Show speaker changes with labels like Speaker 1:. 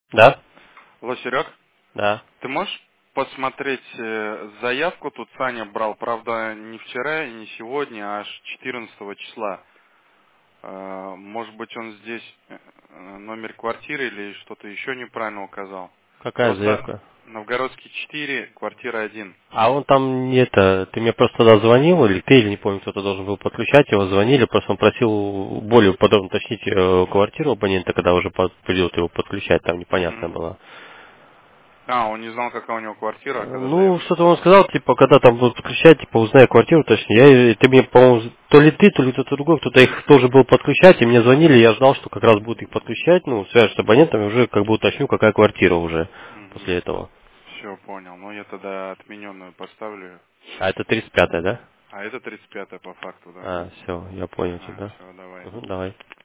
Speaker 1: Да?
Speaker 2: Алло, Серег,
Speaker 1: Да.
Speaker 2: ты можешь посмотреть заявку? Тут Саня брал, правда, не вчера и не сегодня, а аж 14 числа. Может быть, он здесь номер квартиры или что-то еще неправильно указал.
Speaker 1: Какая
Speaker 2: Просто
Speaker 1: заявка?
Speaker 2: Новгородский 4, квартира 1.
Speaker 1: А он там не это, ты мне просто тогда звонил, или ты, или не помню, кто-то должен был подключать, его звонили, просто он просил более подробно уточнить квартиру абонента, когда уже придет его подключать, там непонятно
Speaker 2: Мгм.
Speaker 1: было.
Speaker 2: Он не знал, какая у него квартира, а когда
Speaker 1: Ну,
Speaker 2: заявку
Speaker 1: что-то он
Speaker 2: писал.
Speaker 1: сказал, типа, когда там будут подключать, типа, узнай квартиру точно. Ты мне, по-моему, то ли ты, то ли кто-то другой, кто-то их тоже был подключать, и мне звонили, я ждал, что как раз будут их подключать, ну, свяжут с абонентами, уже как бы уточню, какая квартира уже
Speaker 2: Угу.
Speaker 1: после этого.
Speaker 2: Все, понял. Ну, я тогда отмененную поставлю.
Speaker 1: А это 35-я, да?
Speaker 2: А это 35 по факту, да.
Speaker 1: А, все, я понял
Speaker 2: Ага,
Speaker 1: тебя.
Speaker 2: все, давай.
Speaker 1: Мгм, давай.